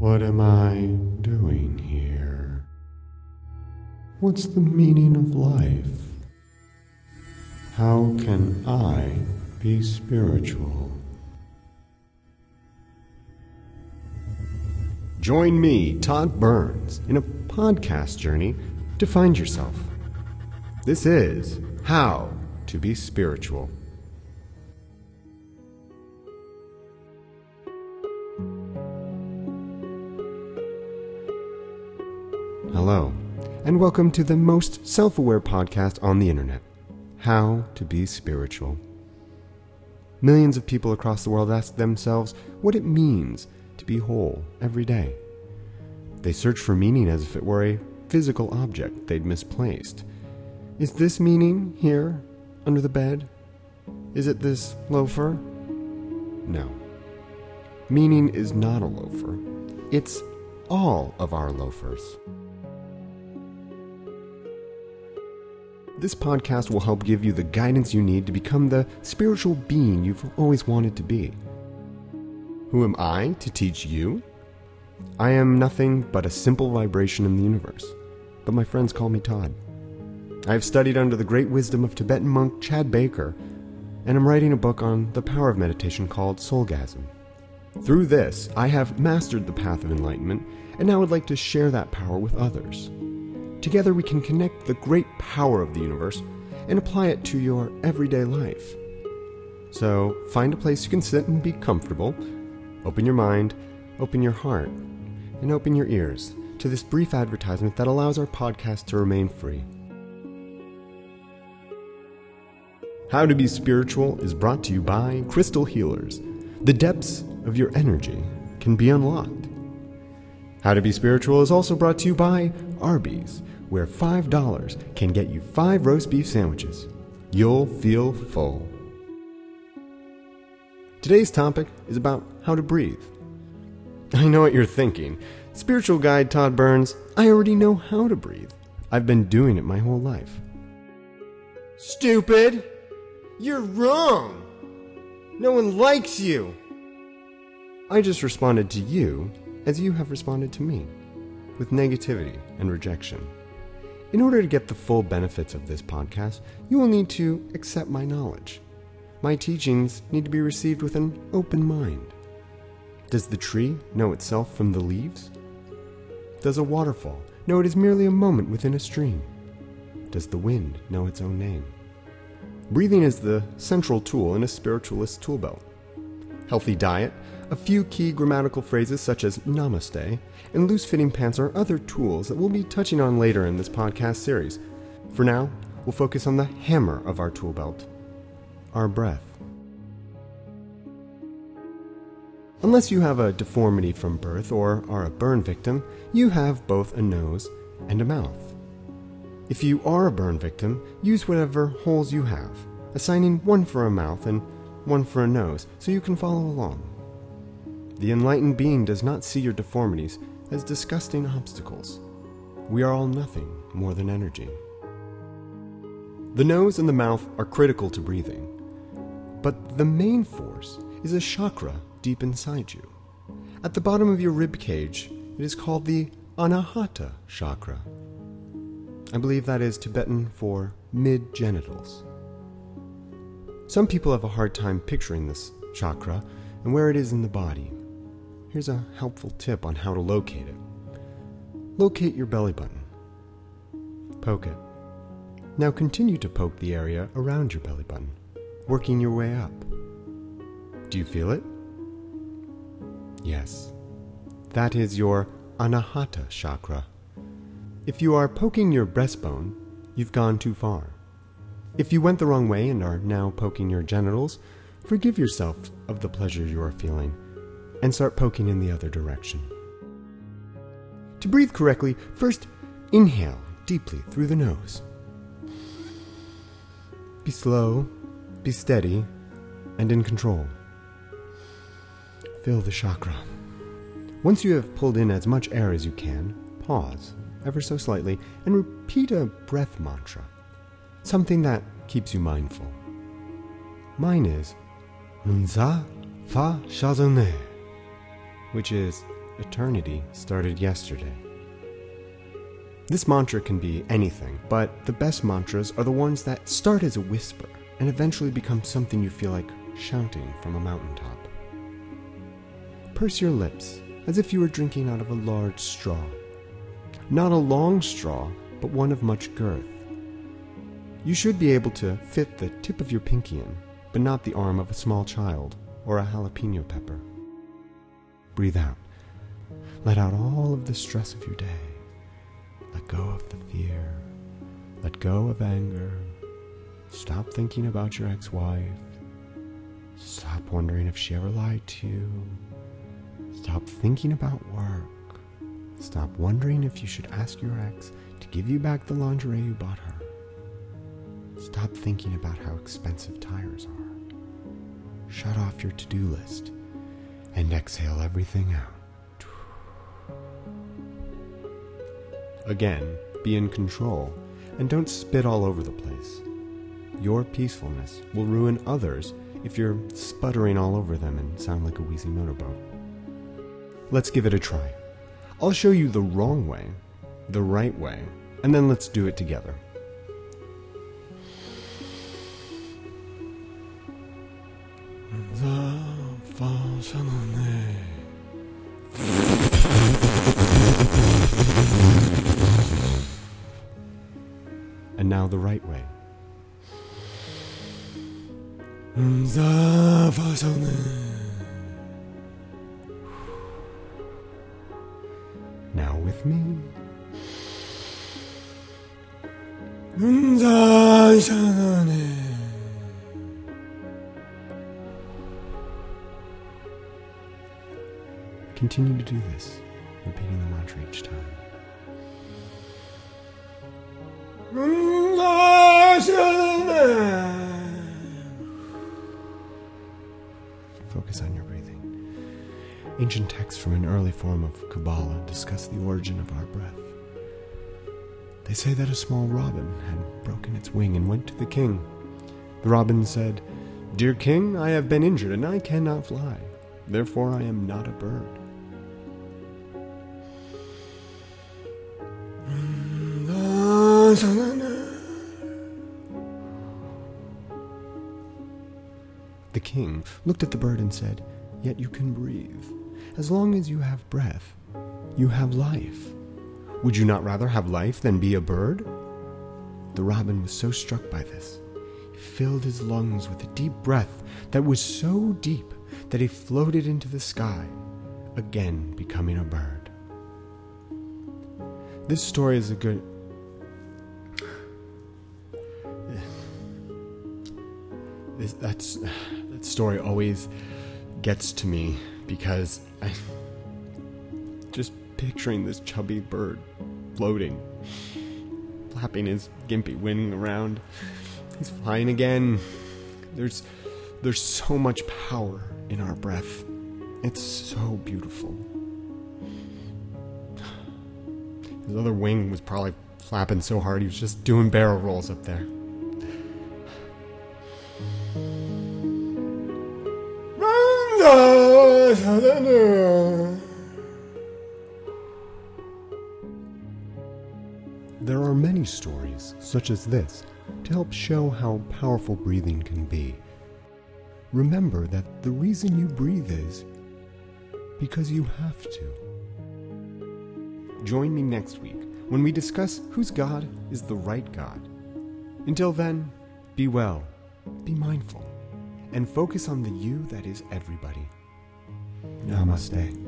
What am I doing here? What's the meaning of life? How can I be spiritual? Join me, Todd Burns, in a podcast journey to find yourself. This is How to Be Spiritual. Hello, and welcome to the most self-aware podcast on the internet, How to Be Spiritual. Millions of people across the world ask themselves what it means to be whole every day. They search for meaning as if it were a physical object they'd misplaced. Is this meaning here, under the bed? Is it this loafer? No. Meaning is not a loafer. It's all of our loafers. This podcast will help give you the guidance you need to become the spiritual being you've always wanted to be. Who am I to teach you? I am nothing but a simple vibration in the universe, but my friends call me Todd. I have studied under the great wisdom of Tibetan monk Chad Baker, and I'm writing a book on the power of meditation called Soulgasm. Through this, I have mastered the path of enlightenment, and now would like to share that power with others. Together we can connect the great power of the universe and apply it to your everyday life. So find a place you can sit and be comfortable. Open your mind, open your heart, and open your ears to this brief advertisement that allows our podcast to remain free. How to Be Spiritual is brought to you by Crystal Healers. The depths of your energy can be unlocked. How to Be Spiritual is also brought to you by Arby's, where $5 can get you 5 roast beef sandwiches. You'll feel full. Today's topic is about how to breathe. I know what you're thinking. Spiritual guide Todd Burns, I already know how to breathe. I've been doing it my whole life. Stupid! You're wrong! No one likes you! I just responded to you as you have responded to me, with negativity and rejection. In order to get the full benefits of this podcast, you will need to accept my knowledge. My teachings need to be received with an open mind. Does the tree know itself from the leaves? Does a waterfall know it is merely a moment within a stream? Does the wind know its own name? Breathing is the central tool in a spiritualist's tool belt. Healthy diet, a few key grammatical phrases such as namaste, and loose-fitting pants are other tools that we'll be touching on later in this podcast series. For now, we'll focus on the hammer of our tool belt, our breath. Unless you have a deformity from birth or are a burn victim, you have both a nose and a mouth. If you are a burn victim, use whatever holes you have, assigning one for a mouth and one for a nose so you can follow along. The enlightened being does not see your deformities as disgusting obstacles. We are all nothing more than energy. The nose and the mouth are critical to breathing, but the main force is a chakra deep inside you. At the bottom of your rib cage, it is called the Anahata chakra. I believe that is Tibetan for mid-genitals. Some people have a hard time picturing this chakra and where it is in the body. Here's a helpful tip on how to locate it. Locate your belly button. Poke it. Now continue to poke the area around your belly button, working your way up. Do you feel it? Yes. That is your Anahata chakra. If you are poking your breastbone, you've gone too far. If you went the wrong way and are now poking your genitals, forgive yourself of the pleasure you are feeling and start poking in the other direction. To breathe correctly, first inhale deeply through the nose. Be slow, be steady, and in control. Fill the chakra. Once you have pulled in as much air as you can, pause ever so slightly and repeat a breath mantra, something that keeps you mindful. Mine is Nunza Fa Shazone, which is eternity started yesterday. This mantra can be anything, but the best mantras are the ones that start as a whisper and eventually become something you feel like shouting from a mountaintop. Purse your lips as if you were drinking out of a large straw. Not a long straw, but one of much girth. You should be able to fit the tip of your pinky in, but not the arm of a small child or a jalapeno pepper. Breathe out. Let out all of the stress of your day. Let go of the fear. Let go of anger. Stop thinking about your ex-wife. Stop wondering if she ever lied to you. Stop thinking about work. Stop wondering if you should ask your ex to give you back the lingerie you bought her. Stop thinking about how expensive tires are. Shut off your to-do list and exhale everything out. Again, be in control and don't spit all over the place. Your peacefulness will ruin others if you're sputtering all over them and sound like a wheezy motorboat. Let's give it a try. I'll show you the wrong way, the right way, and then let's do it together. And now the right way. Now with me. Continue to do this, repeating the mantra each time. Focus on your breathing. Ancient texts from an early form of Kabbalah discuss the origin of our breath. They say that a small robin had broken its wing and went to the king. The robin said, "Dear king, I have been injured and I cannot fly. Therefore I am not a bird." The king looked at the bird and said, "Yet you can breathe. As long as you have breath, you have life. Would you not rather have life than be a bird?" The robin was so struck by this, he filled his lungs with a deep breath that was so deep that he floated into the sky, again becoming a bird. This story is a good... That story always gets to me because I just picturing this chubby bird floating, flapping his gimpy wing around. He's flying again. There's so much power in our breath. It's so beautiful. His other wing was probably flapping so hard he was just doing barrel rolls up there. There are many stories such as this to help show how powerful breathing can be. Remember that the reason you breathe is because you have to. Join me next week when we discuss whose God is the right God. Until then, be well, be mindful, and focus on the you that is everybody. Namaste.